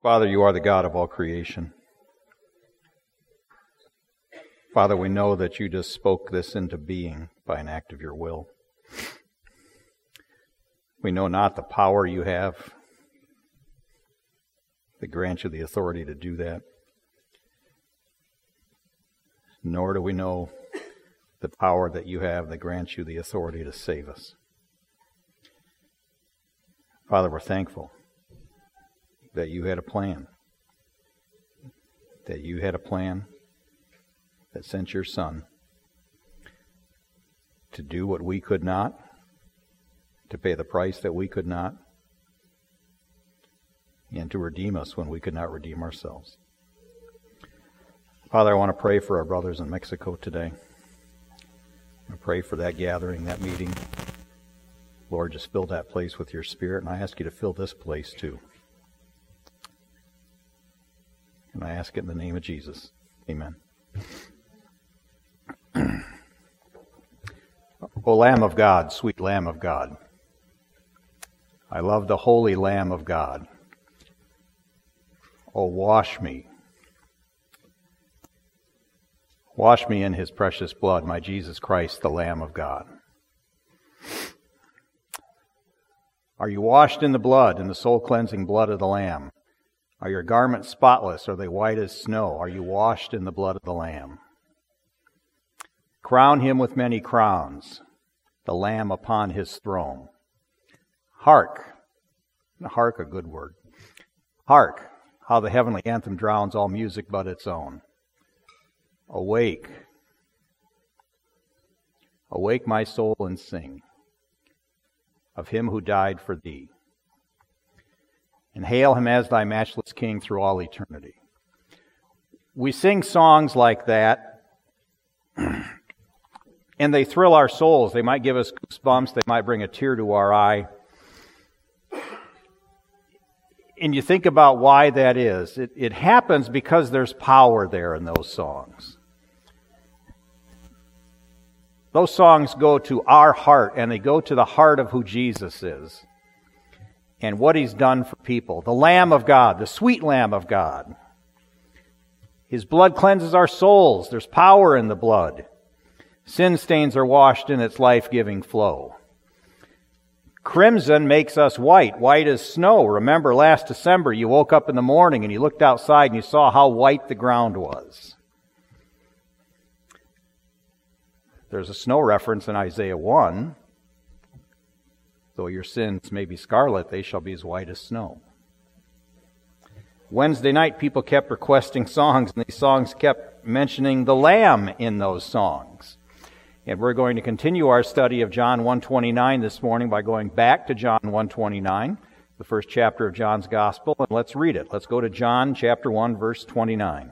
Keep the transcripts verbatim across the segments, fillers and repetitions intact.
Father, you are the God of all creation. Father, we know that you just spoke this into being by an act of your will. We know not the power you have that grants you the authority to do that, nor do we know the power that you have that grants you the authority to save us. Father, we're thankful that you had a plan, that you had a plan that sent your Son to do what we could not, to pay the price that we could not, and to redeem us when we could not redeem ourselves. Father, I want to pray for our brothers in Mexico today. I pray for that gathering, that meeting. Lord, just fill that place with your Spirit, and I ask you to fill this place too. And I ask it in the name of Jesus. Amen. O Lamb of God, sweet Lamb of God, I love the holy Lamb of God. Oh, wash me. Wash me in his precious blood, my Jesus Christ, the Lamb of God. Are you washed in the blood, in the soul-cleansing blood of the Lamb? Are your garments spotless? Are they white as snow? Are you washed in the blood of the Lamb? Crown him with many crowns, the Lamb upon his throne. Hark, hark, a good word. Hark, how the heavenly anthem drowns all music but its own. Awake, awake my soul and sing of him who died for thee. And hail him as thy matchless King through all eternity. We sing songs like that, and they thrill our souls. They might give us goosebumps. They might bring a tear to our eye. And you think about why that is. It, it happens because there's power there in those songs. Those songs go to our heart, and they go to the heart of who Jesus is and what he's done for people. The Lamb of God, the sweet Lamb of God. His blood cleanses our souls. There's power in the blood. Sin stains are washed in its life-giving flow. Crimson makes us white, white as snow. Remember last December you woke up in the morning and you looked outside and you saw how white the ground was. There's a snow reference in Isaiah one. Though your sins may be scarlet, they shall be as white as snow. Wednesday night, people kept requesting songs, and these songs kept mentioning the Lamb in those songs. And we're going to continue our study of John one twenty-nine this morning by going back to John one twenty-nine, the first chapter of John's Gospel, and let's read it. Let's go to John chapter one, verse twenty-nine.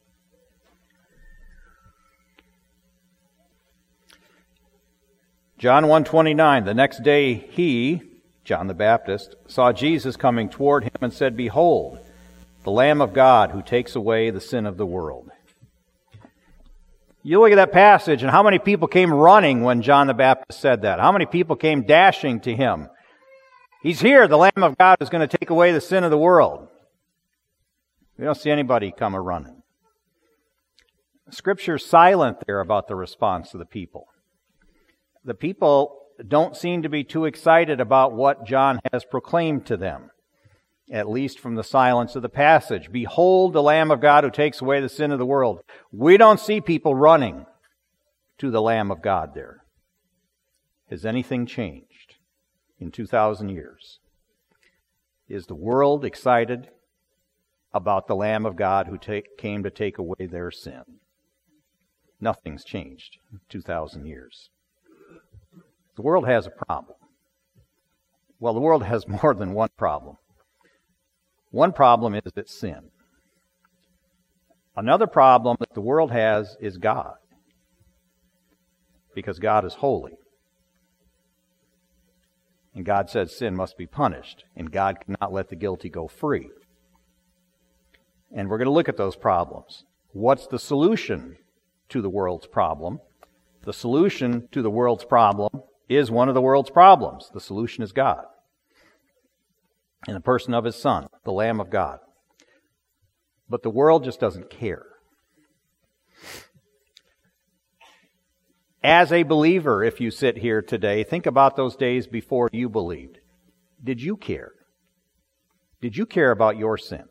John one twenty-nine, the next day he, John the Baptist, saw Jesus coming toward him and said, Behold, the Lamb of God who takes away the sin of the world. You look at that passage, and how many people came running when John the Baptist said that? How many people came dashing to him? He's here, the Lamb of God is going to take away the sin of the world. We don't see anybody come a-running. Scripture's silent there about the response of the people. The people don't seem to be too excited about what John has proclaimed to them, at least from the silence of the passage. Behold the Lamb of God who takes away the sin of the world. We don't see people running to the Lamb of God there. Has anything changed in two thousand years? Is the world excited about the Lamb of God who take, came to take away their sin? Nothing's changed in two thousand years. The world has a problem. Well, the world has more than one problem. One problem is its sin. Another problem that the world has is God, because God is holy. And God says sin must be punished, and God cannot let the guilty go free. And we're going to look at those problems. What's the solution to the world's problem? The solution to the world's problem is one of the world's problems. The solution is God, in the person of His Son, the Lamb of God. But the world just doesn't care. As a believer, if you sit here today, think about those days before you believed. Did you care? Did you care about your sin?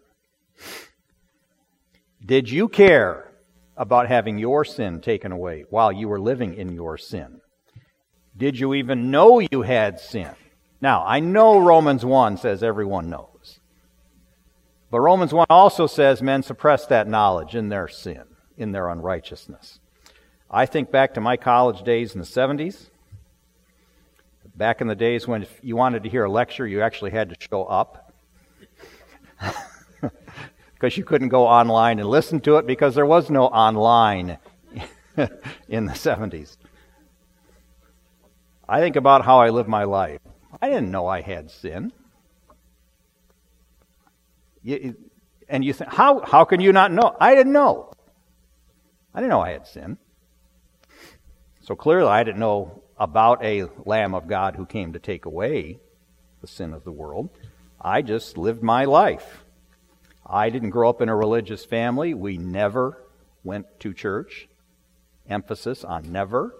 Did you care about having your sin taken away while you were living in your sin? Did you even know you had sin? Now, I know Romans one says everyone knows. But Romans one also says men suppress that knowledge in their sin, in their unrighteousness. I think back to my college days in the seventies. Back in the days when if you wanted to hear a lecture, you actually had to show up. Because you couldn't go online and listen to it because there was no online in the seventies. I think about how I lived my life. I didn't know I had sin. You, and you think, how, how can you not know? I didn't know. I didn't know I had sin. So clearly I didn't know about a Lamb of God who came to take away the sin of the world. I just lived my life. I didn't grow up in a religious family. We never went to church. Emphasis on never.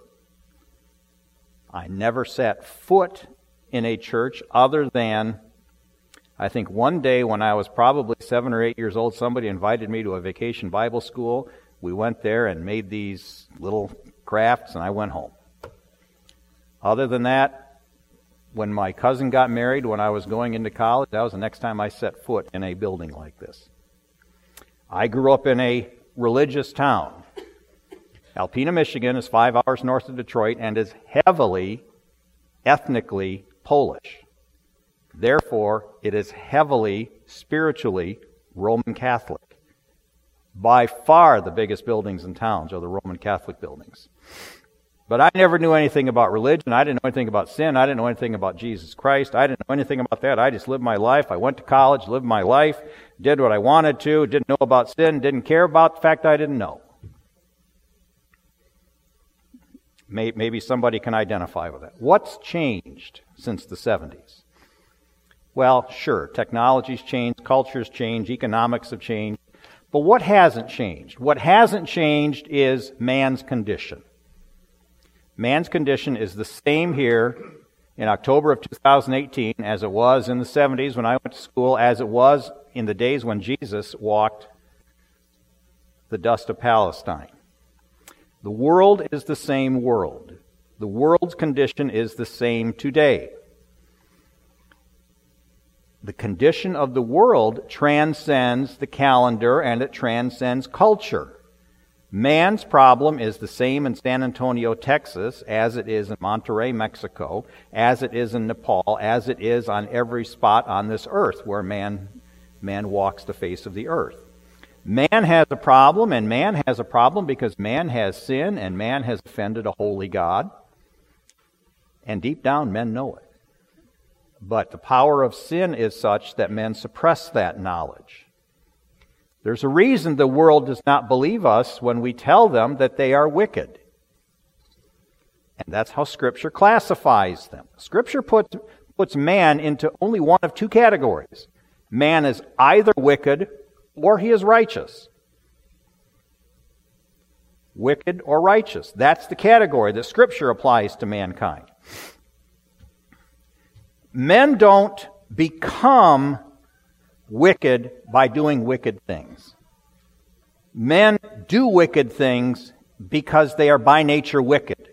I never set foot in a church other than, I think one day when I was probably seven or eight years old, somebody invited me to a vacation Bible school. We went there and made these little crafts, and I went home. Other than that, when my cousin got married, when I was going into college, that was the next time I set foot in a building like this. I grew up in a religious town. Alpena, Michigan is five hours north of Detroit and is heavily, ethnically Polish. Therefore, it is heavily, spiritually Roman Catholic. By far the biggest buildings in towns are the Roman Catholic buildings. But I never knew anything about religion. I didn't know anything about sin. I didn't know anything about Jesus Christ. I didn't know anything about that. I just lived my life. I went to college, lived my life, did what I wanted to, didn't know about sin, didn't care about the fact I didn't know. Maybe somebody can identify with that. What's changed since the seventies? Well, sure, technology's changed, culture's changed, economics have changed. But what hasn't changed? What hasn't changed is man's condition. Man's condition is the same here in October of two thousand eighteen as it was in the seventies when I went to school, as it was in the days when Jesus walked the dust of Palestine. The world is the same world. The world's condition is the same today. The condition of the world transcends the calendar and it transcends culture. Man's problem is the same in San Antonio, Texas, as it is in Monterrey, Mexico, as it is in Nepal, as it is on every spot on this earth where man, man walks the face of the earth. Man has a problem, and man has a problem because man has sin, and man has offended a holy God. And deep down, men know it. But the power of sin is such that men suppress that knowledge. There's a reason the world does not believe us when we tell them that they are wicked. And that's how Scripture classifies them. Scripture puts, puts man into only one of two categories. Man is either wicked or he is righteous. Wicked or righteous. That's the category that Scripture applies to mankind. Men don't become wicked by doing wicked things. Men do wicked things because they are by nature wicked.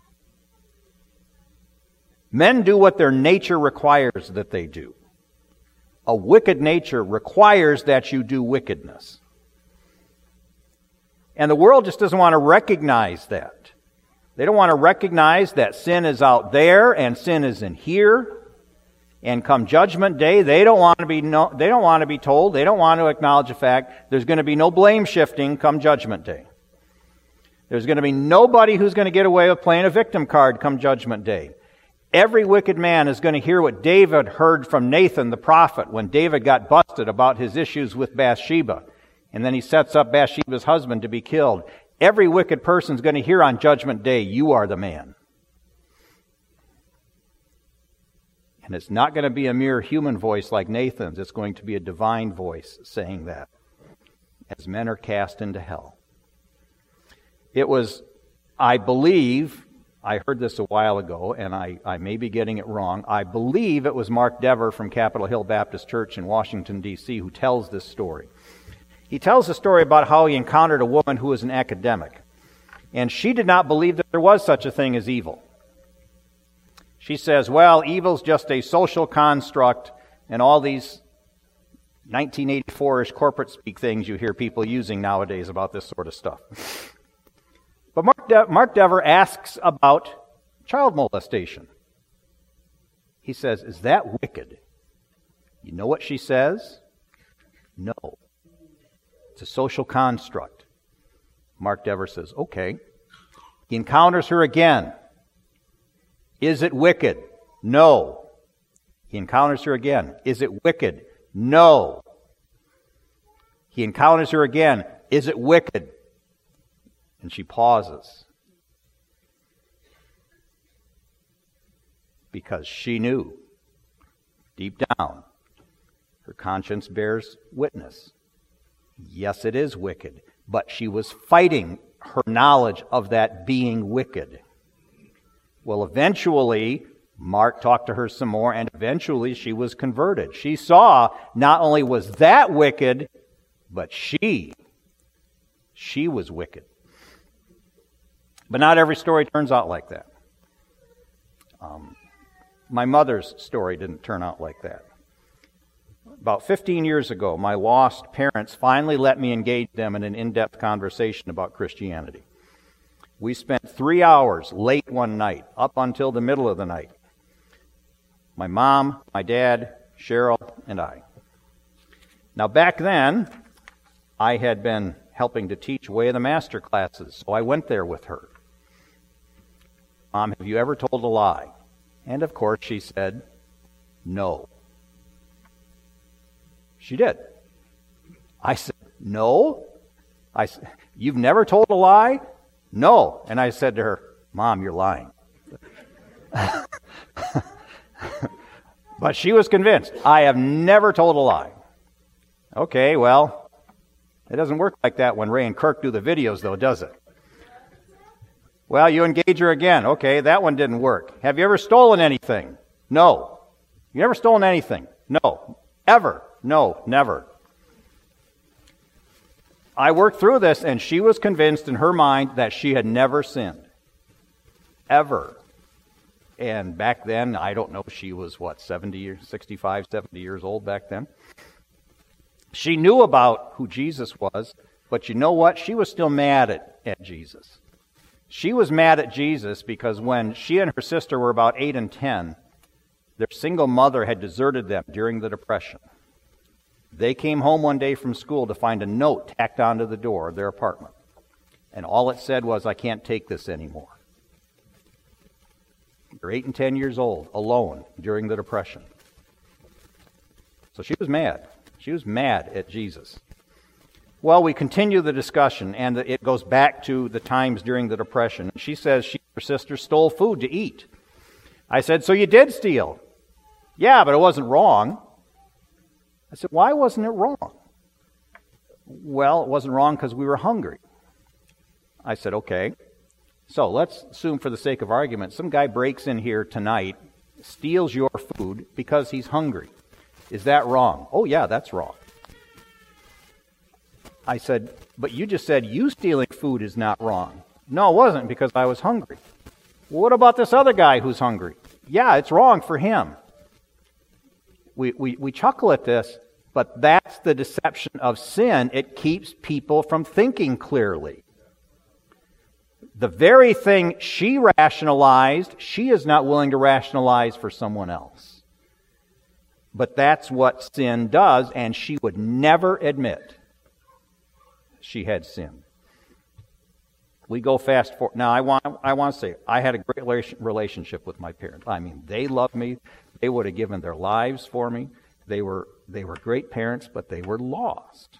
Men do what their nature requires that they do. A wicked nature requires that you do wickedness. And the world just doesn't want to recognize that. They don't want to recognize that sin is out there and sin is in here. And come Judgment Day, they don't want to be no, they don't want to be told, they don't want to acknowledge the fact there's going to be no blame shifting come Judgment Day. There's going to be nobody who's going to get away with playing a victim card come Judgment Day. Every wicked man is going to hear what David heard from Nathan the prophet when David got busted about his issues with Bathsheba. And then he sets up Bathsheba's husband to be killed. Every wicked person is going to hear on Judgment Day, you are the man. And it's not going to be a mere human voice like Nathan's. It's going to be a divine voice saying that. as men are cast into hell. It was, I believe, I heard this a while ago, and I, I may be getting it wrong. I believe it was Mark Dever from Capitol Hill Baptist Church in Washington, D C, who tells this story. He tells the story about how he encountered a woman who was an academic, and she did not believe that there was such a thing as evil. She says, well, evil's just a social construct, and all these nineteen eighty-four-ish corporate speak things you hear people using nowadays about this sort of stuff. But Mark, De- Mark Dever asks about child molestation. He says, is that wicked? You know what she says? No. It's a social construct. Mark Dever says, okay. He encounters her again. Is it wicked? No. He encounters her again. Is it wicked? No. He encounters her again. Is it wicked? And she pauses. Because she knew, deep down, her conscience bears witness. Yes, it is wicked. But she was fighting her knowledge of that being wicked. Well, eventually, Mark talked to her some more, and eventually she was converted. She saw not only was that wicked, but she, she was wicked. But not every story turns out like that. Um, my mother's story didn't turn out like that. About fifteen years ago, my lost parents finally let me engage them in an in-depth conversation about Christianity. We spent three hours late one night, up until the middle of the night. My mom, my dad, Cheryl, and I. Now back then, I had been helping to teach Way of the Master classes, so I went there with her. Mom, have you ever told a lie? And of course she said, no. She did. I said, no? I said, you've never told a lie? No. And I said to her, Mom, you're lying. But she was convinced. I have never told a lie. Okay, well, it doesn't work like that when Ray and Kirk do the videos, though, does it? Well, you engage her again. Okay, that one didn't work. Have you ever stolen anything? No. You never stolen anything? No. Ever? No, never. I worked through this, and she was convinced in her mind that she had never sinned. Ever. And back then, I don't know, she was, what, seventy, sixty-five, seventy years old back then? She knew about who Jesus was, but you know what? She was still mad at, at Jesus. She was mad at Jesus because when she and her sister were about eight and ten, their single mother had deserted them during the Depression. They came home one day from school to find a note tacked onto the door of their apartment. And all it said was, I can't take this anymore. They're eight and ten years old, alone, during the Depression. So she was mad. She was mad at Jesus. Well, we continue the discussion, and it goes back to the times during the Depression. She says she and her sister stole food to eat. I said, so you did steal? Yeah, but it wasn't wrong. I said, why wasn't it wrong? Well, it wasn't wrong because we were hungry. I said, okay. So let's assume for the sake of argument, some guy breaks in here tonight, steals your food because he's hungry. Is that wrong? Oh, yeah, that's wrong. I said, but you just said you stealing food is not wrong. No, it wasn't, because I was hungry. Well, what about this other guy who's hungry? Yeah, it's wrong for him. We, we, we chuckle at this, but that's the deception of sin. It keeps people from thinking clearly. The very thing she rationalized, she is not willing to rationalize for someone else. But that's what sin does, and she would never admit she had sinned. We go fast forward. Now, I want I want to say, I had a great relationship with my parents. I mean, they loved me. They would have given their lives for me. They were they were great parents, but they were lost.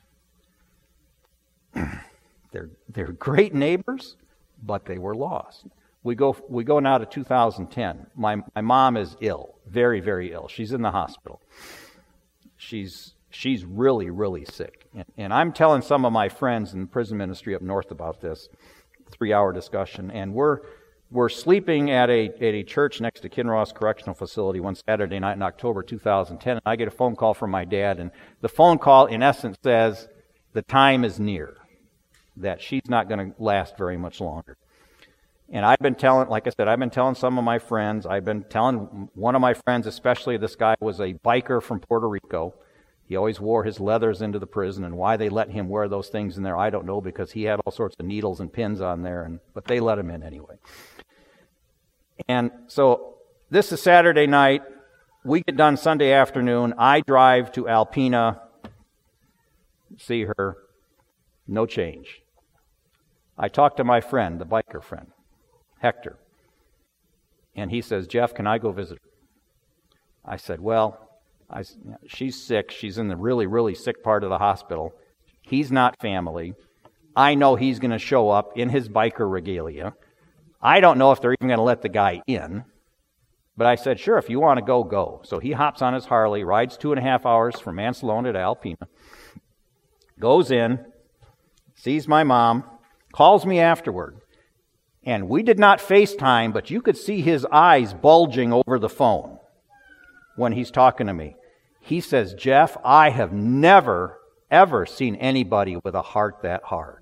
they're they're great neighbors, but they were lost. We go we go now to two thousand ten. My my mom is ill, very very ill. She's in the hospital. She's She's really, really sick. And, and I'm telling some of my friends in the prison ministry up north about this three-hour discussion, and we're we're sleeping at a at a church next to Kinross Correctional Facility one Saturday night in October two thousand ten, and I get a phone call from my dad, and the phone call, in essence, says the time is near, that she's not going to last very much longer. And I've been telling, like I said, I've been telling some of my friends, I've been telling one of my friends, especially this guy was a biker from Puerto Rico. He always wore his leathers into the prison, and why they let him wear those things in there, I don't know, because he had all sorts of needles and pins on there, and but they let him in anyway. And so this is Saturday night. We get done Sunday afternoon. I drive to Alpena, see her, no change. I talk to my friend, the biker friend, Hector, and he says, Jeff, can I go visit her? I said, well, I, she's sick. She's in the really, really sick part of the hospital. He's not family. I know he's going to show up in his biker regalia. I don't know if they're even going to let the guy in. But I said, sure, if you want to go, go. So he hops on his Harley, rides two and a half hours from Mansalona to Alpena, goes in, sees my mom, calls me afterward. And we did not FaceTime, but you could see his eyes bulging over the phone when he's talking to me. He says, Jeff, I have never, ever seen anybody with a heart that hard.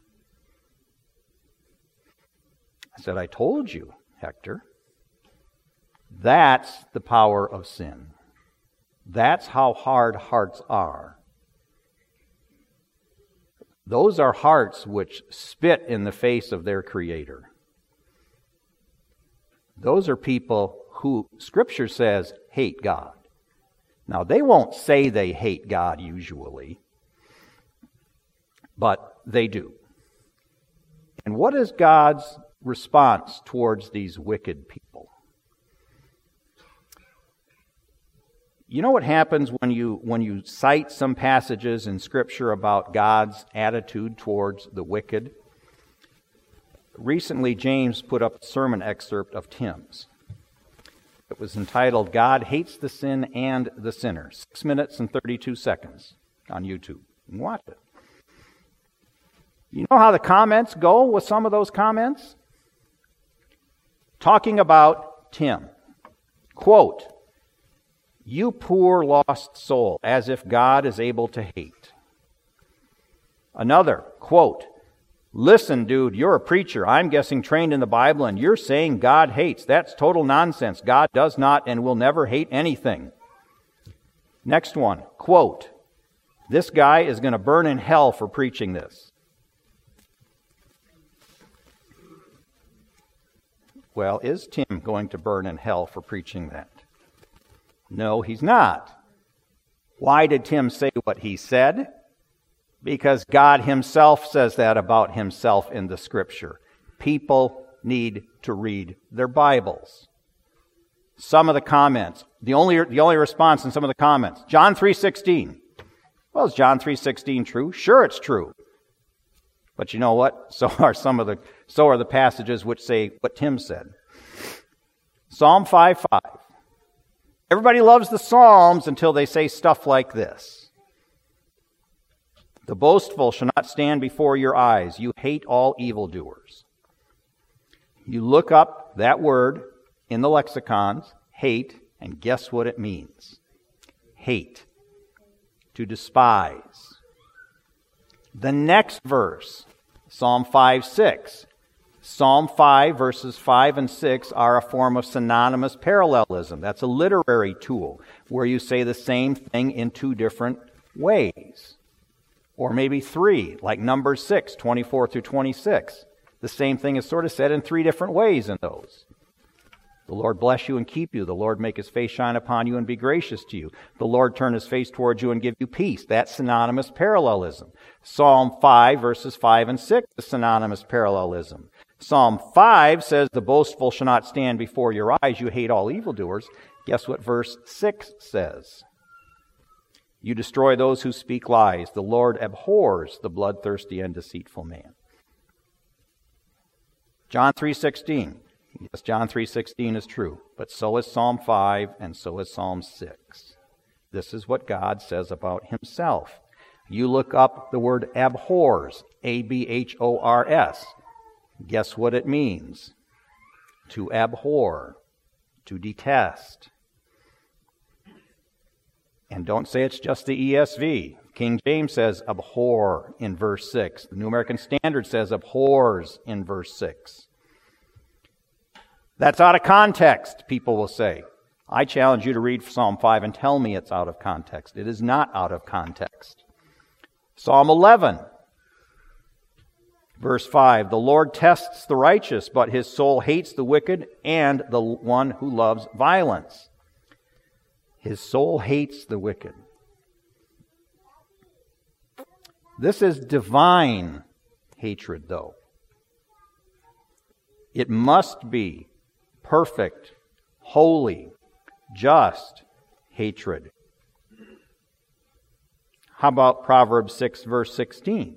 I said, I told you, Hector. That's the power of sin. That's how hard hearts are. Those are hearts which spit in the face of their Creator. Those are people who, Scripture says, hate God. Now, they won't say they hate God usually, but they do. And what is God's response towards these wicked people? You know what happens when you when you cite some passages in Scripture about God's attitude towards the wicked? Recently, James put up a sermon excerpt of Tim's. It was entitled, God Hates the Sin and the Sinner. Six minutes and thirty-two seconds on YouTube. You can watch it. You know how the comments go with some of those comments? Talking about Tim. Quote, you poor lost soul, as if God is able to hate. Another, quote, listen, dude, you're a preacher, I'm guessing trained in the Bible, and you're saying God hates. That's total nonsense. God does not and will never hate anything. Next one, quote, this guy is going to burn in hell for preaching this. Well, is Tim going to burn in hell for preaching that? No, he's not. Why did Tim say what he said? Because God himself says that about himself in the Scripture. People need to read their Bibles. Some of the comments, the only the only response in some of the comments, John three sixteen. Well, is John three sixteen true? Sure, it's true. But you know what? So are some of the so are the passages which say what Tim said. Psalm five five. Everybody loves the Psalms until they say stuff like this. The boastful shall not stand before your eyes. You hate all evildoers. You look up that word in the lexicons, hate, and guess what it means? Hate. To despise. The next verse, Psalm five six. Psalm five, verses five and six are a form of synonymous parallelism. That's a literary tool where you say the same thing in two different ways. Or maybe three, like Numbers six, twenty-four through twenty-six. The same thing is sort of said in three different ways in those. The Lord bless you and keep you. The Lord make his face shine upon you and be gracious to you. The Lord turn his face towards you and give you peace. That's synonymous parallelism. Psalm five, verses five and six is synonymous parallelism. Psalm five says, the boastful shall not stand before your eyes. You hate all evildoers. Guess what verse six says? You destroy those who speak lies. The Lord abhors the bloodthirsty and deceitful man. John three sixteen. Yes, John three sixteen is true, but so is Psalm five and so is Psalm six. This is what God says about himself. You look up the word abhors, A B H O R S. Guess what it means? To abhor, to detest. And don't say it's just the E S V. King James says abhor in verse six. The New American Standard says abhors in verse six. That's out of context, people will say. I challenge you to read Psalm five and tell me it's out of context. It is not out of context. Psalm eleven, verse five, the Lord tests the righteous, but his soul hates the wicked and the one who loves violence. His soul hates the wicked. This is divine hatred, though. It must be perfect, holy, just hatred. How about Proverbs six, verse sixteen?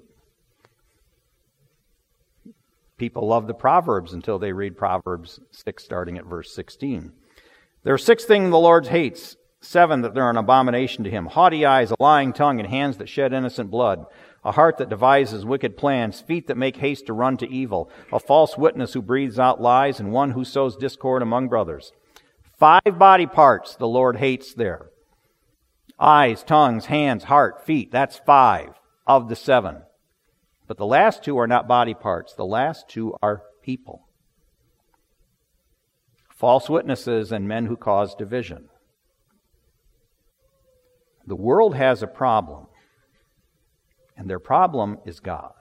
People love the Proverbs until they read Proverbs six, starting at verse sixteen. There are six things the Lord hates, seven that they're an abomination to him: haughty eyes, a lying tongue, and hands that shed innocent blood, a heart that devises wicked plans, feet that make haste to run to evil, a false witness who breathes out lies, and one who sows discord among brothers. Five body parts the Lord hates there. Eyes, tongues, hands, heart, feet. That's five of the seven. But the last two are not body parts. The last two are people. False witnesses and men who cause division. The world has a problem, and their problem is God.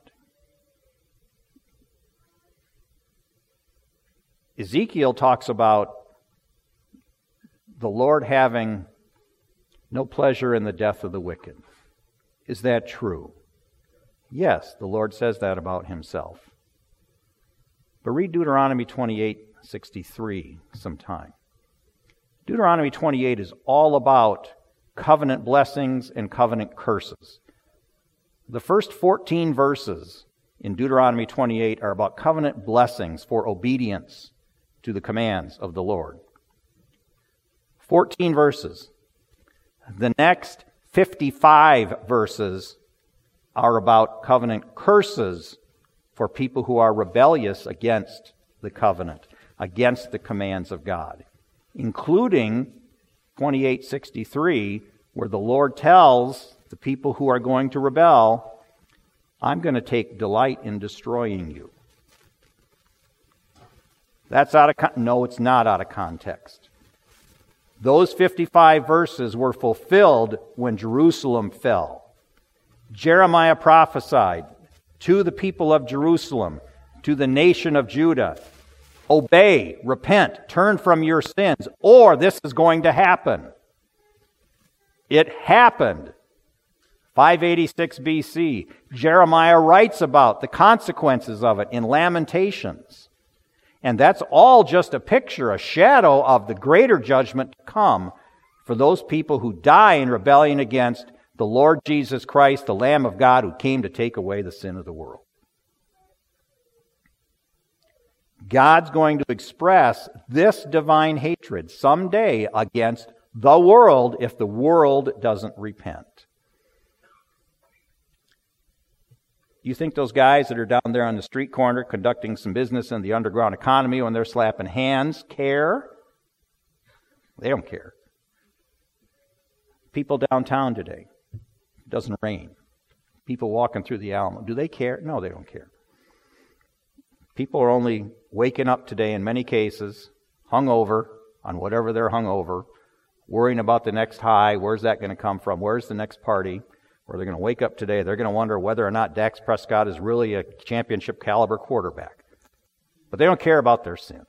Ezekiel talks about the Lord having no pleasure in the death of the wicked. Is that true? Yes, the Lord says that about himself. But read Deuteronomy twenty-eight sixty-three sometime. Deuteronomy twenty-eight is all about covenant blessings and covenant curses. The first fourteen verses in Deuteronomy twenty-eight are about covenant blessings for obedience to the commands of the Lord. fourteen verses. The next fifty-five verses are about covenant curses for people who are rebellious against the covenant, against the commands of God, including twenty-eight sixty-three, where the Lord tells the people who are going to rebel, I'm going to take delight in destroying you. That's out of con- no, it's not out of context. Those fifty-five verses were fulfilled when Jerusalem fell. Jeremiah prophesied to the people of Jerusalem, to the nation of Judah, obey, repent, turn from your sins, or this is going to happen. It happened. five eighty-six B C. Jeremiah writes about the consequences of it in Lamentations. And that's all just a picture, a shadow of the greater judgment to come for those people who die in rebellion against the Lord Jesus Christ, the Lamb of God, who came to take away the sin of the world. God's going to express this divine hatred someday against the world if the world doesn't repent. You think those guys that are down there on the street corner conducting some business in the underground economy when they're slapping hands care? They don't care. People downtown today, it doesn't rain. People walking through the Alamo, do they care? No, they don't care. People are only waking up today in many cases, hungover on whatever they're hungover, worrying about the next high, where's that going to come from, where's the next party? Or they're going to wake up today, they're going to wonder whether or not Dak Prescott is really a championship caliber quarterback. But they don't care about their sin.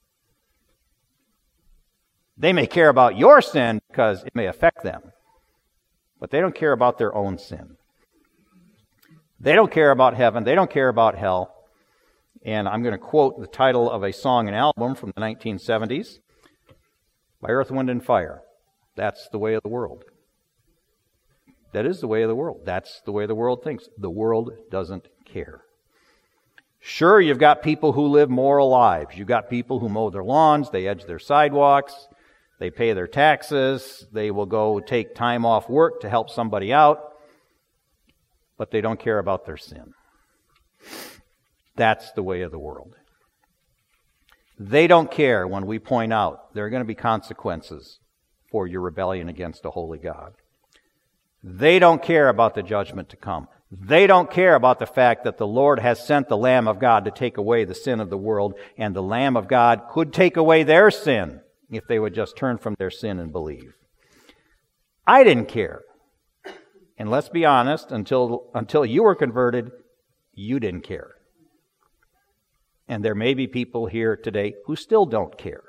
They may care about your sin because it may affect them, but they don't care about their own sin. They don't care about heaven. They don't care about hell. And I'm going to quote the title of a song and album from the nineteen seventies by Earth, Wind, and Fire. That's the way of the world. That is the way of the world. That's the way the world thinks. The world doesn't care. Sure, you've got people who live moral lives. You've got people who mow their lawns, they edge their sidewalks, They pay their taxes. They will go take time off work to help somebody out. But they don't care about their sin. That's the way of the world. They don't care when we point out there are going to be consequences for your rebellion against a holy God. They don't care about the judgment to come. They don't care about the fact that the Lord has sent the Lamb of God to take away the sin of the world, and the Lamb of God could take away their sin if they would just turn from their sin and believe. I didn't care. And let's be honest, until, until you were converted, you didn't care. And there may be people here today who still don't care.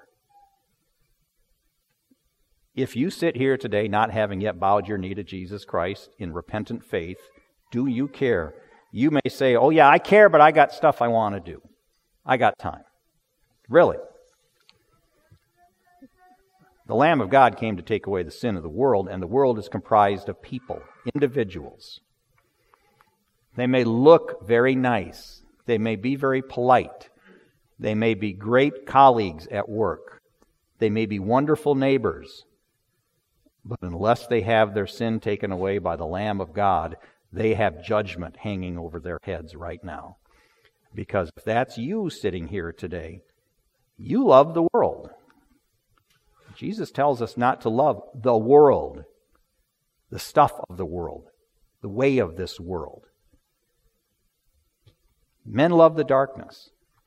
If you sit here today not having yet bowed your knee to Jesus Christ in repentant faith, do you care? You may say, oh yeah, I care, but I got stuff I want to do. I got time. Really? The Lamb of God came to take away the sin of the world, and the world is comprised of people, individuals. They may look very nice. They may be very polite. They may be great colleagues at work. They may be wonderful neighbors. But unless they have their sin taken away by the Lamb of God, they have judgment hanging over their heads right now. Because if that's you sitting here today, you love the world. Jesus tells us not to love the world, the stuff of the world, the way of this world. Men love the darkness.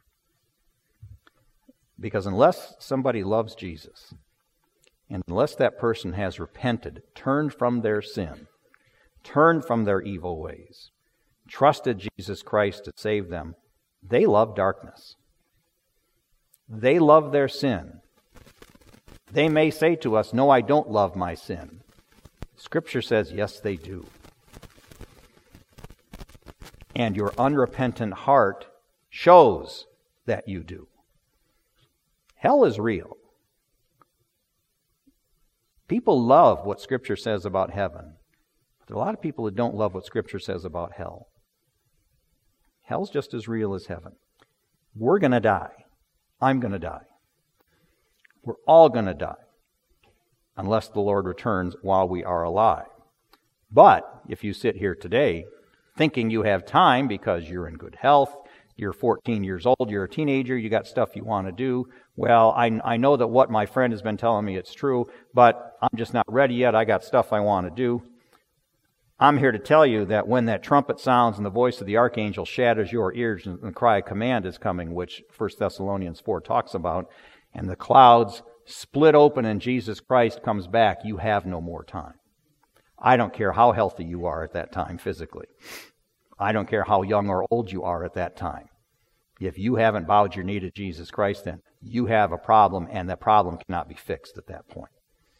Because unless somebody loves Jesus, and unless that person has repented, turned from their sin, turned from their evil ways, trusted Jesus Christ to save them, they love darkness. They love their sin. They may say to us, no, I don't love my sin. Scripture says, yes, they do. And your unrepentant heart shows that you do. Hell is real. People love what Scripture says about heaven. But there are a lot of people that don't love what Scripture says about hell. Hell's just as real as heaven. We're going to die. I'm going to die. We're all going to die unless the Lord returns while we are alive. But if you sit here today thinking you have time because you're in good health, you're fourteen years old, you're a teenager, you got stuff you want to do, well, I, I know that what my friend has been telling me, it's true, but I'm just not ready yet. I got stuff I want to do. I'm here to tell you that when that trumpet sounds and the voice of the archangel shatters your ears and the cry of command is coming, which First Thessalonians four talks about, and the clouds split open and Jesus Christ comes back, you have no more time. I don't care how healthy you are at that time physically. I don't care how young or old you are at that time. If you haven't bowed your knee to Jesus Christ, then you have a problem, and that problem cannot be fixed at that point.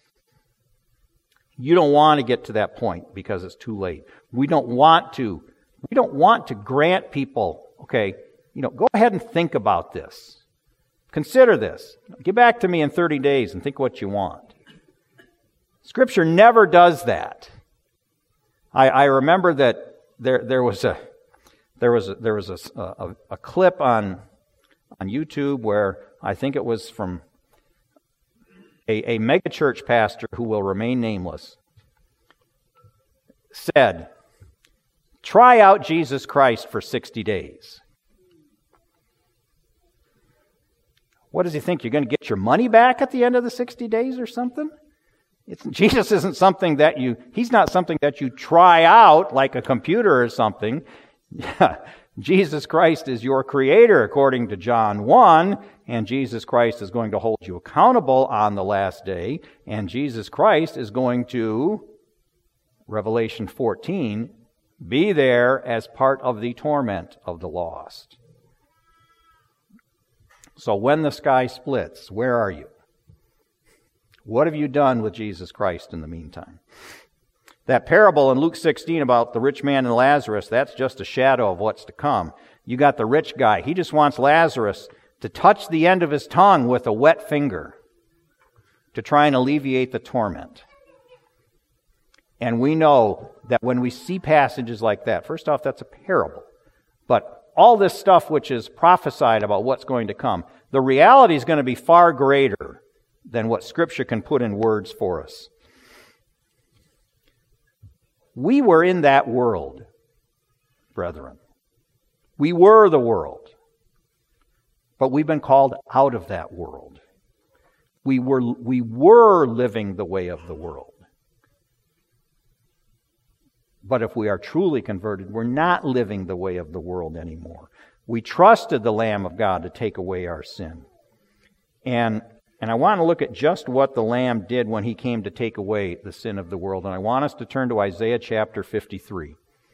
You don't want to get to that point because it's too late. We don't want to. We don't want to grant people, okay, you know, go ahead and think about this. Consider this. Get back to me in thirty days and think what you want. Scripture never does that. I, I remember that there there was a there was a, there was a, a, a clip on on YouTube where I think it was from a, a megachurch pastor who will remain nameless said, "Try out Jesus Christ for sixty days." What does he think? You're going to get your money back at the end of the sixty days or something? It's, Jesus isn't something that you, He's not something that you try out like a computer or something. Jesus Christ is your Creator according to John one, and Jesus Christ is going to hold you accountable on the last day, and Jesus Christ is going to, Revelation fourteen, be there as part of the torment of the lost. So when the sky splits, where are you? What have you done with Jesus Christ in the meantime? That parable in Luke sixteen about the rich man and Lazarus, that's just a shadow of what's to come. You got the rich guy. He just wants Lazarus to touch the end of his tongue with a wet finger to try and alleviate the torment. And we know that when we see passages like that, first off, that's a parable. But all this stuff which is prophesied about what's going to come, the reality is going to be far greater than what Scripture can put in words for us. We were in that world, brethren. We were the world. But we've been called out of that world. We were, we were living the way of the world. But if we are truly converted, we're not living the way of the world anymore. We trusted the Lamb of God to take away our sin. And, and I want to look at just what the Lamb did when He came to take away the sin of the world. And I want us to turn to Isaiah chapter fifty-three.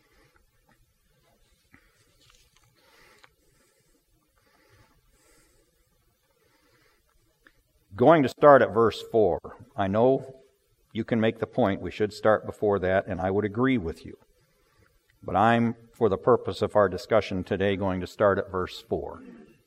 Going to start at verse four. I know you can make the point we should start before that, and I would agree with you. But I'm, for the purpose of our discussion today, going to start at verse four.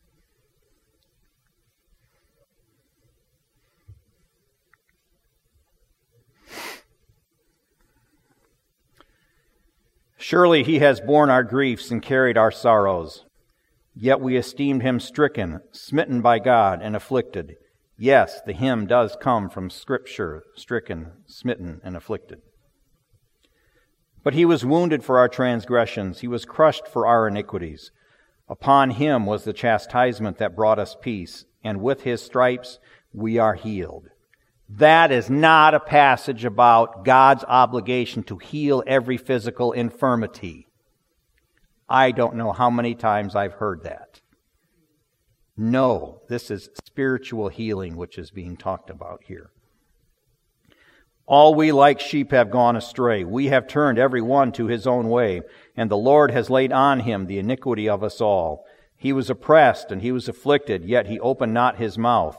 Surely He has borne our griefs and carried our sorrows. Yet we esteemed Him stricken, smitten by God, and afflicted. Yes, the hymn does come from Scripture, stricken, smitten, and afflicted. But He was wounded for our transgressions. He was crushed for our iniquities. Upon Him was the chastisement that brought us peace, and with His stripes we are healed. That is not a passage about God's obligation to heal every physical infirmity. I don't know how many times I've heard that. No, this is spiritual healing which is being talked about here. All we like sheep have gone astray. We have turned every one to his own way, and the Lord has laid on Him the iniquity of us all. He was oppressed and He was afflicted, yet He opened not His mouth.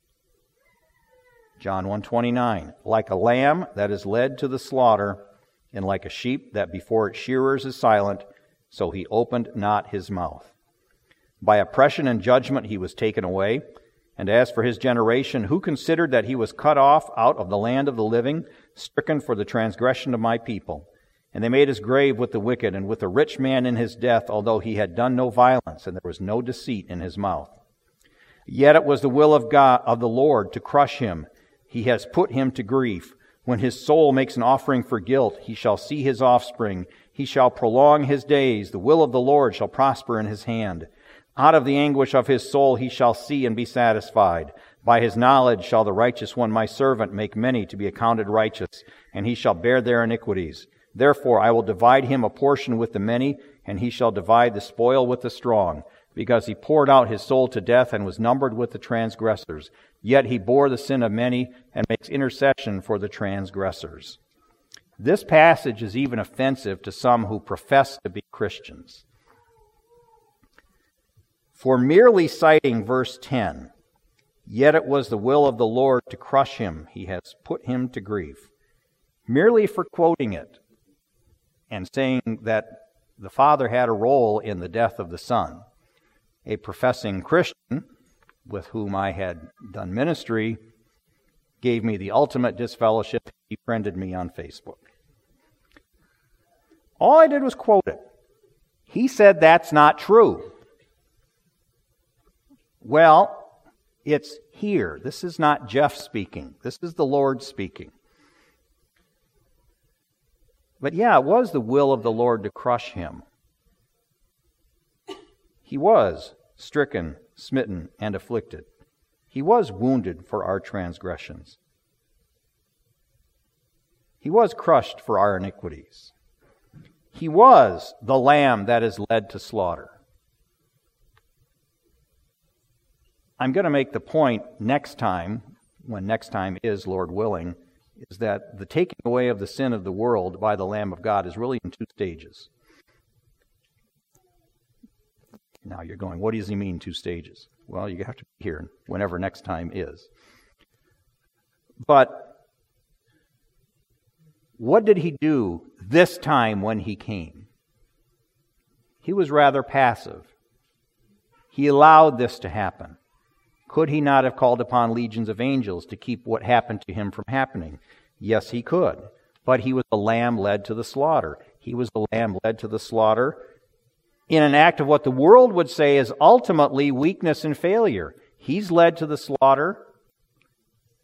John one twenty-nine, like a lamb that is led to the slaughter, and like a sheep that before its shearers is silent, so He opened not His mouth. By oppression and judgment He was taken away. And as for His generation, who considered that He was cut off out of the land of the living, stricken for the transgression of my people? And they made His grave with the wicked, and with the rich man in his death, although he had done no violence, and there was no deceit in his mouth. Yet it was the will of God, of the Lord, to crush him. He has put him to grief. When his soul makes an offering for guilt, he shall see his offspring. He shall prolong his days. The will of the Lord shall prosper in his hand. Out of the anguish of his soul he shall see and be satisfied. By his knowledge shall the righteous one, my servant, make many to be accounted righteous, and he shall bear their iniquities. Therefore I will divide him a portion with the many, and he shall divide the spoil with the strong, because he poured out his soul to death and was numbered with the transgressors. Yet he bore the sin of many and makes intercession for the transgressors. This passage is even offensive to some who profess to be Christians. For merely citing verse ten, yet it was the will of the Lord to crush him, He has put him to grief. Merely for quoting it and saying that the Father had a role in the death of the Son, a professing Christian with whom I had done ministry gave me the ultimate disfellowship. He friended me on Facebook. All I did was quote it. He said that's not true. Well, it's here. This is not Jeff speaking. This is the Lord speaking. But yeah, it was the will of the Lord to crush him. He was stricken, smitten, and afflicted. He was wounded for our transgressions. He was crushed for our iniquities. He was the lamb that is led to slaughter. I'm going to make the point next time, when next time is, Lord willing, is that the taking away of the sin of the world by the Lamb of God is really in two stages. Now you're going, what does he mean, two stages? Well, you have to be here whenever next time is. But what did he do this time when he came? He was rather passive. He allowed this to happen. Could he not have called upon legions of angels to keep what happened to him from happening? Yes, he could. But he was the lamb led to the slaughter. He was the lamb led to the slaughter in an act of what the world would say is ultimately weakness and failure. He's led to the slaughter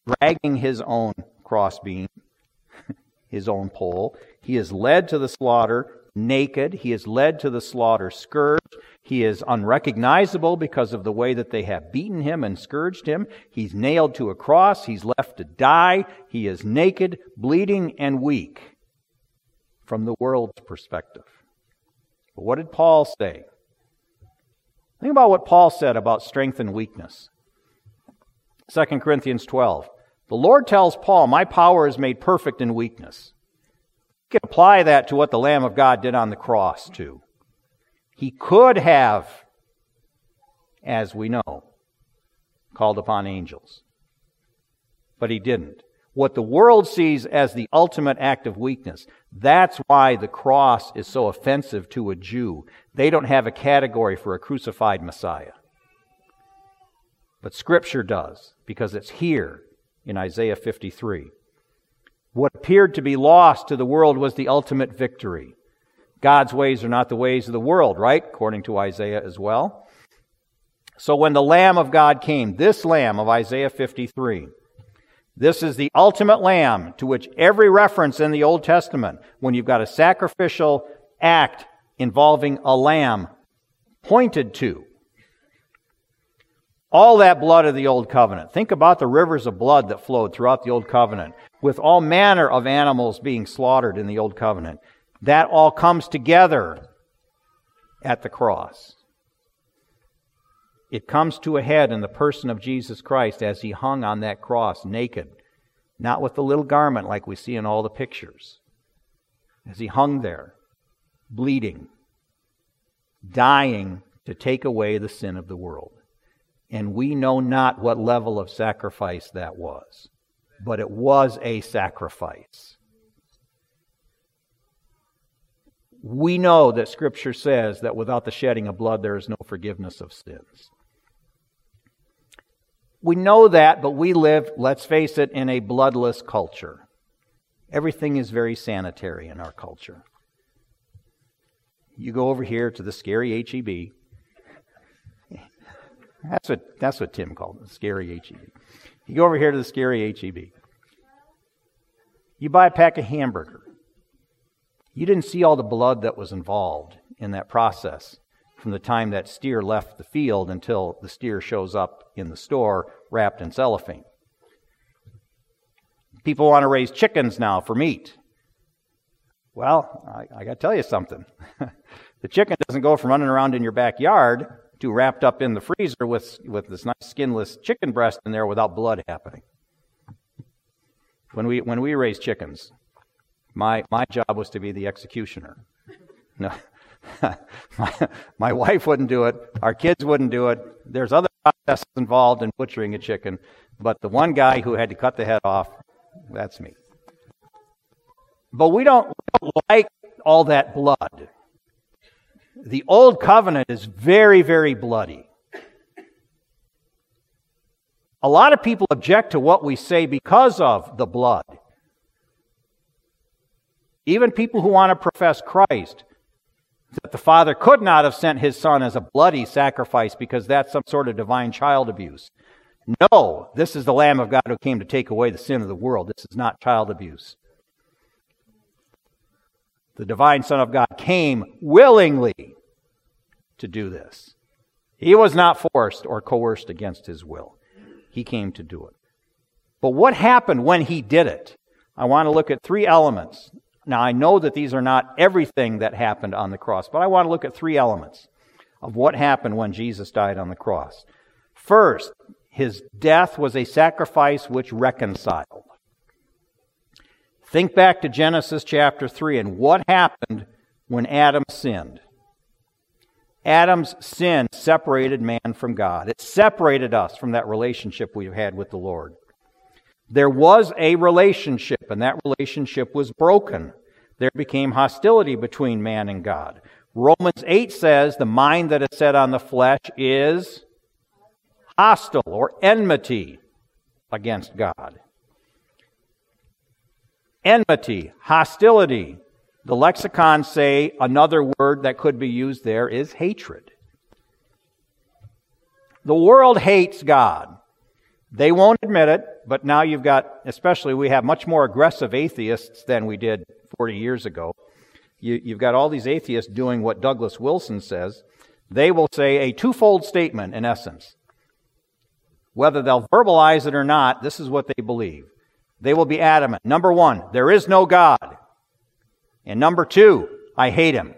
dragging his own crossbeam, his own pole. He is led to the slaughter naked. He is led to the slaughter scourged. He is unrecognizable because of the way that they have beaten him and scourged him. He's nailed to a cross. He's left to die. He is naked, bleeding, and weak from the world's perspective. But what did Paul say? Think about what Paul said about strength and weakness. Second Corinthians twelve. The Lord tells Paul, my power is made perfect in weakness. You can apply that to what the Lamb of God did on the cross, too. He could have, as we know, called upon angels. But he didn't. What the world sees as the ultimate act of weakness, that's why the cross is so offensive to a Jew. They don't have a category for a crucified Messiah. But Scripture does, because it's here in Isaiah fifty-three. What appeared to be lost to the world was the ultimate victory. God's ways are not the ways of the world, right? According to Isaiah as well. So when the Lamb of God came, this Lamb of Isaiah fifty-three, this is the ultimate Lamb to which every reference in the Old Testament, when you've got a sacrificial act involving a lamb, pointed to. All that blood of the Old Covenant. Think about the rivers of blood that flowed throughout the Old Covenant, with all manner of animals being slaughtered in the Old Covenant. That all comes together at the cross. It comes to a head in the person of Jesus Christ as he hung on that cross naked, not with the little garment like we see in all the pictures. As he hung there, bleeding, dying to take away the sin of the world. And we know not what level of sacrifice that was, but it was a sacrifice. We know that Scripture says that without the shedding of blood there is no forgiveness of sins. We know that, but we live, let's face it, in a bloodless culture. Everything is very sanitary in our culture. You go over here to the scary H E B. That's what, that's what Tim called it, the scary H E B. You go over here to the scary H E B. You buy a pack of hamburger. You didn't see all the blood that was involved in that process from the time that steer left the field until the steer shows up in the store wrapped in cellophane. People want to raise chickens now for meat. Well, I, I got to tell you something. The chicken doesn't go from running around in your backyard to wrapped up in the freezer with, with this nice skinless chicken breast in there without blood happening. When we when we raised chickens, my my job was to be the executioner. No, my, my wife wouldn't do it. Our kids wouldn't do it. There's other processes involved in butchering a chicken, but the one guy who had to cut the head off, that's me. But we don't, we don't like all that blood. The Old Covenant is very, very bloody. A lot of people object to what we say because of the blood. Even people who want to profess Christ, that the Father could not have sent His Son as a bloody sacrifice because that's some sort of divine child abuse. No, this is the Lamb of God who came to take away the sin of the world. This is not child abuse. The divine Son of God came willingly to do this. He was not forced or coerced against His will. He came to do it. But what happened when He did it? I want to look at three elements. Now, I know that these are not everything that happened on the cross, but I want to look at three elements of what happened when Jesus died on the cross. First, His death was a sacrifice which reconciled. Think back to Genesis chapter three and what happened when Adam sinned. Adam's sin separated man from God. It separated us from that relationship we've had with the Lord. There was a relationship, and that relationship was broken. There became hostility between man and God. Romans eight says the mind that is set on the flesh is hostile or enmity against God. Enmity, hostility. The lexicons say another word that could be used there is hatred. The world hates God. They won't admit it, but now you've got, especially we have much more aggressive atheists than we did forty years ago. You, you've got all these atheists doing what Douglas Wilson says. They will say a twofold statement, in essence. Whether they'll verbalize it or not, this is what they believe. They will be adamant. Number one, there is no God. And number two, I hate Him.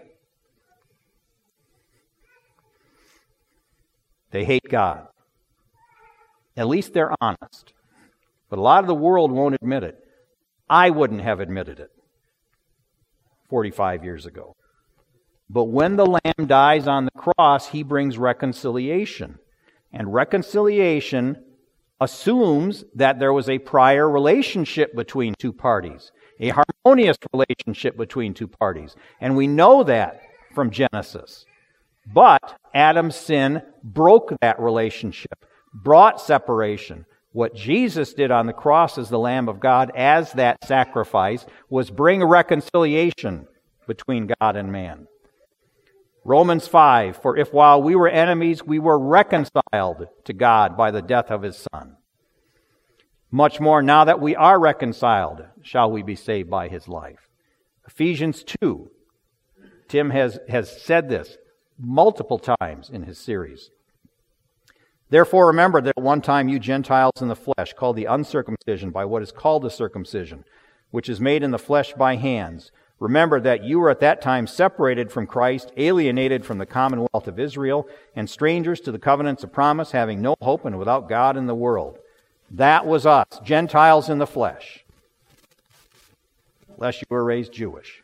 They hate God. At least they're honest. But a lot of the world won't admit it. I wouldn't have admitted it forty-five years ago. But when the Lamb dies on the cross, He brings reconciliation. And reconciliation assumes that there was a prior relationship between two parties, a harmonious relationship between two parties. And we know that from Genesis. But Adam's sin broke that relationship, brought separation. What Jesus did on the cross as the Lamb of God, as that sacrifice, was bring a reconciliation between God and man. Romans five, for if while we were enemies, we were reconciled to God by the death of His Son. Much more, now that we are reconciled, shall we be saved by His life. Ephesians two, Tim has, has said this multiple times in his series. Therefore remember that at one time you Gentiles in the flesh, called the uncircumcision by what is called the circumcision, which is made in the flesh by hands. Remember that you were at that time separated from Christ, alienated from the commonwealth of Israel, and strangers to the covenants of promise, having no hope and without God in the world. That was us, Gentiles in the flesh, unless you were raised Jewish.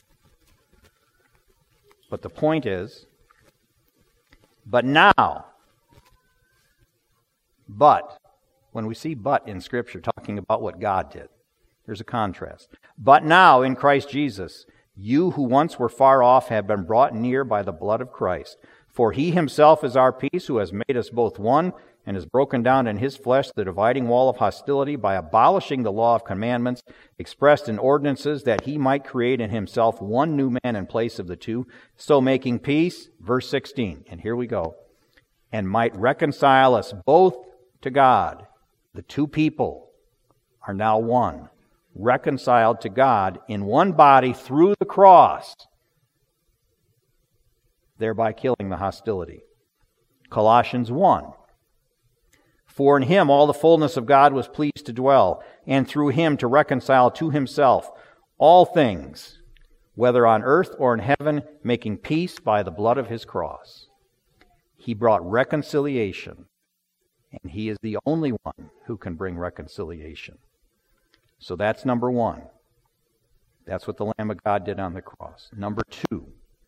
But the point is, but now, but, when we see but in Scripture talking about what God did, there's a contrast. But now, in Christ Jesus, you who once were far off have been brought near by the blood of Christ. For He Himself is our peace, who has made us both one, and has broken down in His flesh the dividing wall of hostility by abolishing the law of commandments expressed in ordinances, that He might create in Himself one new man in place of the two, so making peace, verse sixteen, and here we go, and might reconcile us both to God. The two people are now one, reconciled to God in one body through the cross, thereby killing the hostility. Colossians one, for in Him all the fullness of God was pleased to dwell, and through Him to reconcile to Himself all things, whether on earth or in heaven, making peace by the blood of His cross. He brought reconciliation, and He is the only one who can bring reconciliation. So that's number one. That's what the Lamb of God did on the cross. Number two,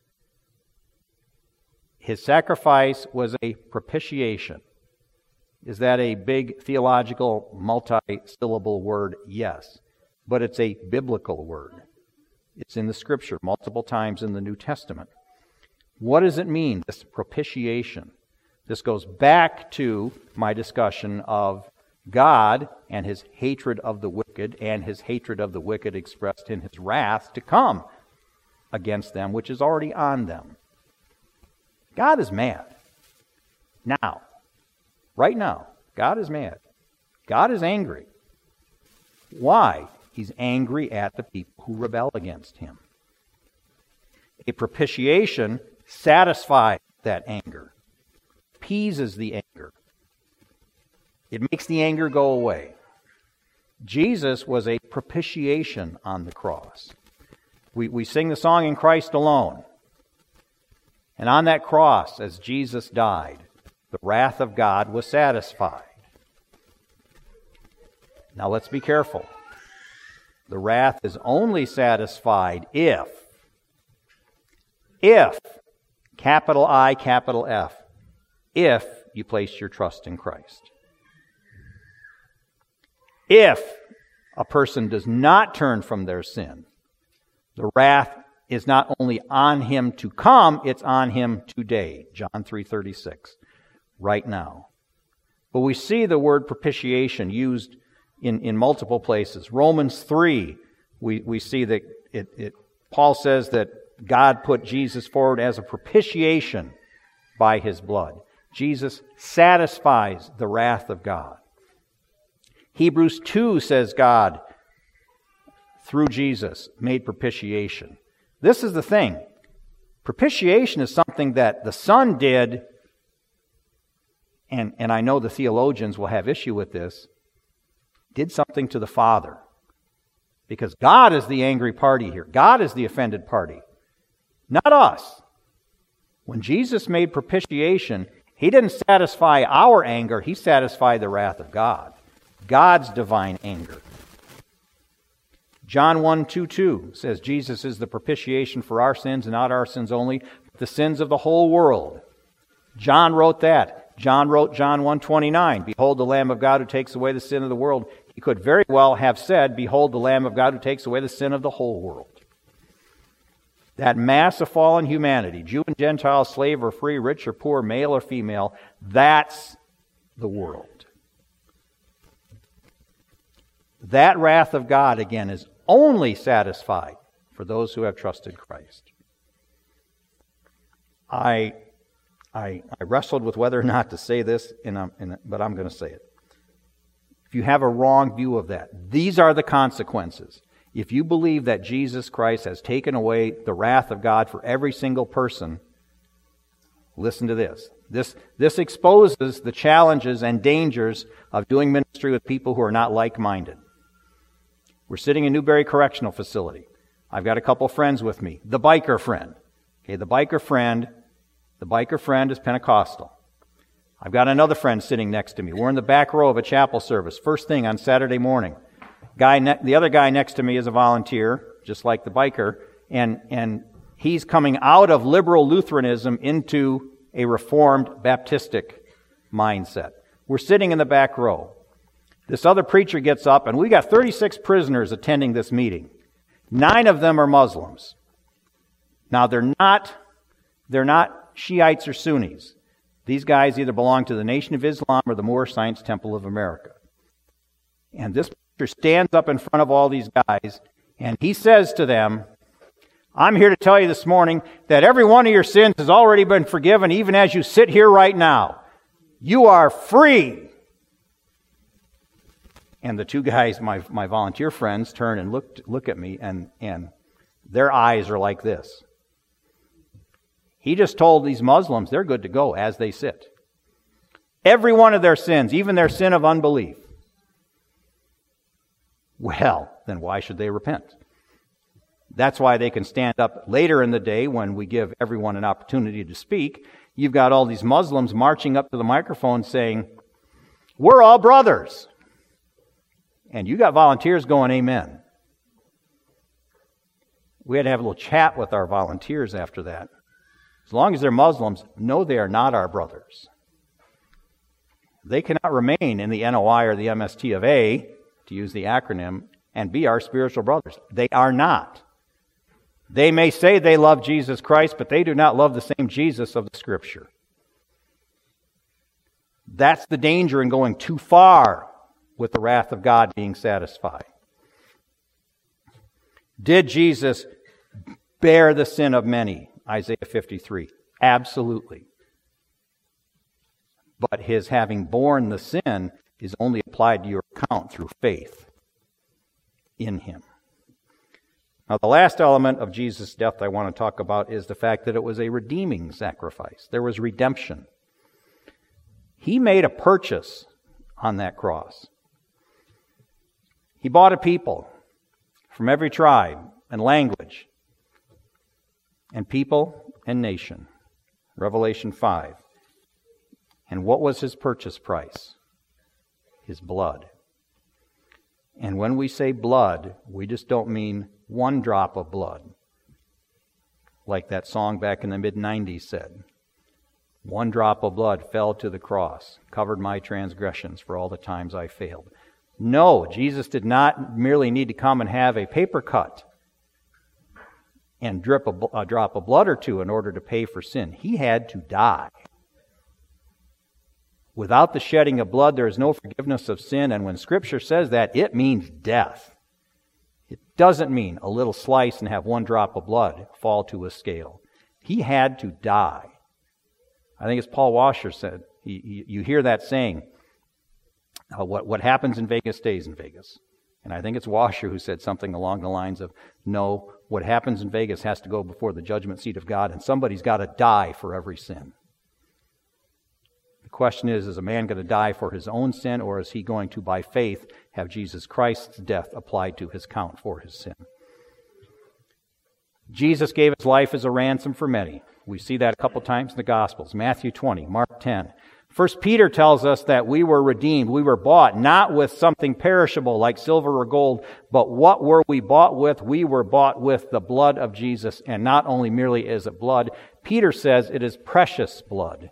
His sacrifice was a propitiation. Is that a big theological, multi-syllable word? Yes. But it's a biblical word. It's in the Scripture multiple times in the New Testament. What does it mean, this propitiation? This goes back to my discussion of God and His hatred of the wicked, and His hatred of the wicked expressed in His wrath to come against them, which is already on them. God is mad. Now, right now, God is mad. God is angry. Why? He's angry at the people who rebel against Him. A propitiation satisfies that anger, appeases the anger. It makes the anger go away. Jesus was a propitiation on the cross. We, we sing the song In Christ Alone. And on that cross, as Jesus died, the wrath of God was satisfied. Now let's be careful. The wrath is only satisfied if, if, capital I, capital F, if you place your trust in Christ. If a person does not turn from their sin, the wrath is not only on him to come, it's on him today. John three thirty-six, right now. But we see the word propitiation used in, in multiple places. Romans three, we, we see that it, it, Paul says that God put Jesus forward as a propitiation by His blood. Jesus satisfies the wrath of God. Hebrews two says God, through Jesus, made propitiation. This is the thing. Propitiation is something that the Son did, and, and I know the theologians will have issue with this, did something to the Father. Because God is the angry party here. God is the offended party, not us. When Jesus made propitiation, He didn't satisfy our anger, He satisfied the wrath of God. God's divine anger. John one two two says Jesus is the propitiation for our sins, and not our sins only, but the sins of the whole world. John wrote that. John wrote John one twenty-nine, behold the Lamb of God who takes away the sin of the world. He could very well have said, behold the Lamb of God who takes away the sin of the whole world. That mass of fallen humanity, Jew and Gentile, slave or free, rich or poor, male or female, that's the world. That wrath of God, again, is only satisfied for those who have trusted Christ. I, I, I wrestled with whether or not to say this, and I'm, and, but I'm going to say it. If you have a wrong view of that, these are the consequences. If you believe that Jesus Christ has taken away the wrath of God for every single person, listen to this. This, this exposes the challenges and dangers of doing ministry with people who are not like-minded. We're sitting in Newberry Correctional Facility. I've got a couple friends with me. The biker friend. Okay, the biker friend, the biker friend is Pentecostal. I've got another friend sitting next to me. We're in the back row of a chapel service, first thing on Saturday morning. Guy, ne- the other guy next to me is a volunteer, just like the biker, and, and he's coming out of liberal Lutheranism into a Reformed Baptistic mindset. We're sitting in the back row. This other preacher gets up, and we got thirty-six prisoners attending this meeting. Nine of them are Muslims. Now, they're not, they're not Shiites or Sunnis. These guys either belong to the Nation of Islam or the Moorish Science Temple of America. And this preacher stands up in front of all these guys, and he says to them, I'm here to tell you this morning that every one of your sins has already been forgiven, even as you sit here right now. You are free. And the two guys, my, my volunteer friends, turn and look, look at me, and, and their eyes are like this. He just told these Muslims they're good to go as they sit. Every one of their sins, even their sin of unbelief. Well, then why should they repent? That's why they can stand up later in the day when we give everyone an opportunity to speak. You've got all these Muslims marching up to the microphone saying, we're all brothers. And you got volunteers going, amen. We had to have a little chat with our volunteers after that. As long as they're Muslims, no, they are not our brothers. They cannot remain in the N O I or the M S T of A, to use the acronym, and be our spiritual brothers. They are not. They may say they love Jesus Christ, but they do not love the same Jesus of the Scripture. That's the danger in going too far with the wrath of God being satisfied. Did Jesus bear the sin of many? Isaiah fifty-three. Absolutely. But his having borne the sin is only applied to your account through faith in him. Now, the last element of Jesus' death I want to talk about is the fact that it was a redeeming sacrifice. There was redemption. He made a purchase on that cross. He bought a people from every tribe and language and people and nation. Revelation five. And what was his purchase price? His blood. And when we say blood, we just don't mean one drop of blood, like that song back in the mid nineties said. One drop of blood fell to the cross, covered my transgressions for all the times I failed. No, Jesus did not merely need to come and have a paper cut and drip a, a drop of blood or two in order to pay for sin. He had to die. Without the shedding of blood, there is no forgiveness of sin, and when Scripture says that, it means death. It doesn't mean a little slice and have one drop of blood fall to a scale. He had to die. I think it's Paul Washer said, he, he, you hear that saying, Uh, what, what happens in Vegas stays in Vegas. And I think it's Washer who said something along the lines of, no, what happens in Vegas has to go before the judgment seat of God, and somebody's got to die for every sin. The question is, is a man going to die for his own sin, or is he going to, by faith, have Jesus Christ's death applied to his count for his sin? Jesus gave his life as a ransom for many. We see that a couple times in the Gospels. Matthew twenty, Mark ten. First Peter tells us that we were redeemed, we were bought, not with something perishable like silver or gold, but what were we bought with? We were bought with the blood of Jesus, and not only merely is it blood, Peter says it is precious blood.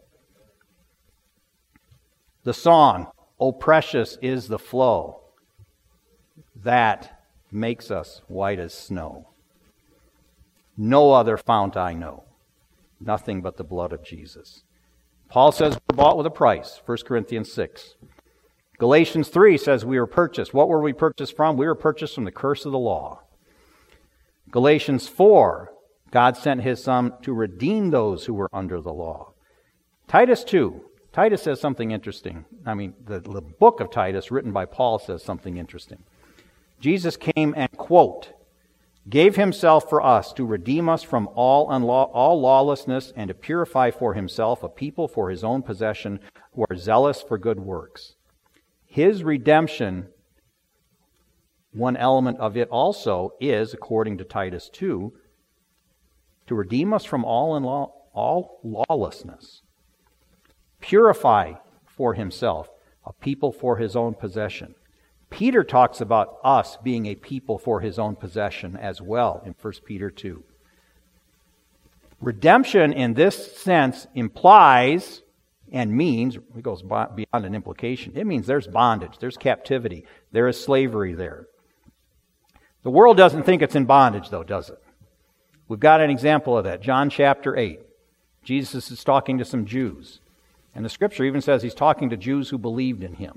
The song, "O precious is the flow," that makes us white as snow. No other fount I know, nothing but the blood of Jesus. Paul says we're bought with a price, First Corinthians six. Galatians three says we were purchased. What were we purchased from? We were purchased from the curse of the law. Galatians four, God sent his Son to redeem those who were under the law. Titus two, Titus says something interesting. I mean, the, the book of Titus, written by Paul, says something interesting. Jesus came and, quote, gave himself for us to redeem us from all unlaw- all lawlessness and to purify for himself a people for his own possession who are zealous for good works. His redemption, one element of it also is, according to Titus two, to redeem us from all, unlaw- all lawlessness. Purify for himself a people for his own possession. Peter talks about us being a people for his own possession as well in First Peter two. Redemption in this sense implies and means, it goes beyond an implication, it means there's bondage, there's captivity, there is slavery there. The world doesn't think it's in bondage though, does it? We've got an example of that. John chapter eight. Jesus is talking to some Jews. And the scripture even says he's talking to Jews who believed in him.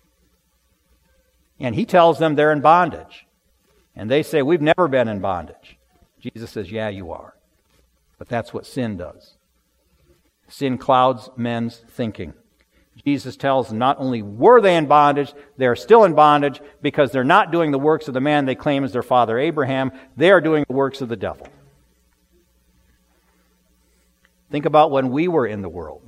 And he tells them they're in bondage. And they say, we've never been in bondage. Jesus says, yeah, you are. But that's what sin does. Sin clouds men's thinking. Jesus tells them not only were they in bondage, they're still in bondage because they're not doing the works of the man they claim is their father Abraham. They are doing the works of the devil. Think about when we were in the world.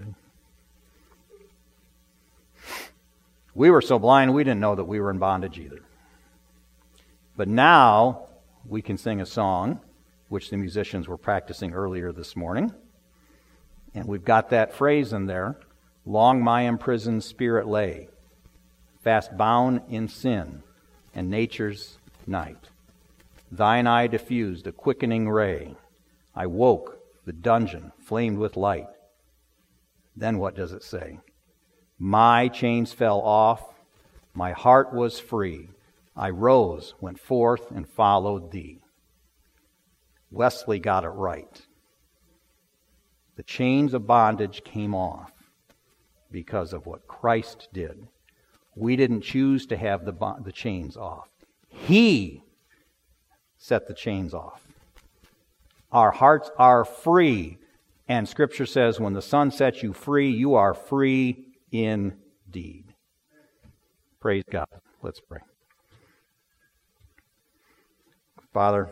We were so blind we didn't know that we were in bondage either. But now we can sing a song, which the musicians were practicing earlier this morning. And we've got that phrase in there, long my imprisoned spirit lay, fast bound in sin and nature's night. Thine eye diffused a quickening ray. I woke, the dungeon flamed with light. Then what does it say? My chains fell off, my heart was free. I rose, went forth, and followed thee. Wesley got it right. The chains of bondage came off because of what Christ did. We didn't choose to have the, bond, the chains off. He set the chains off. Our hearts are free. And Scripture says when the Son sets you free, you are free indeed. Praise God. Let's pray. Father,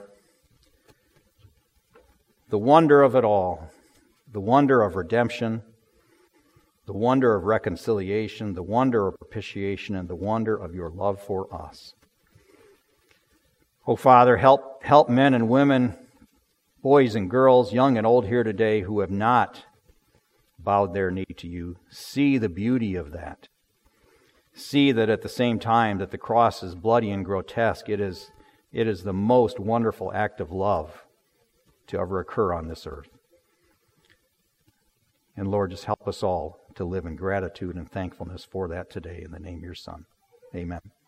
the wonder of it all, the wonder of redemption, the wonder of reconciliation, the wonder of propitiation, and the wonder of your love for us. Oh, Father, help, help men and women, boys and girls, young and old here today who have not bowed their knee to you. See the beauty of that. See that at the same time that the cross is bloody and grotesque, it is, it is the most wonderful act of love to ever occur on this earth. And Lord, just help us all to live in gratitude and thankfulness for that today in the name of your Son. Amen.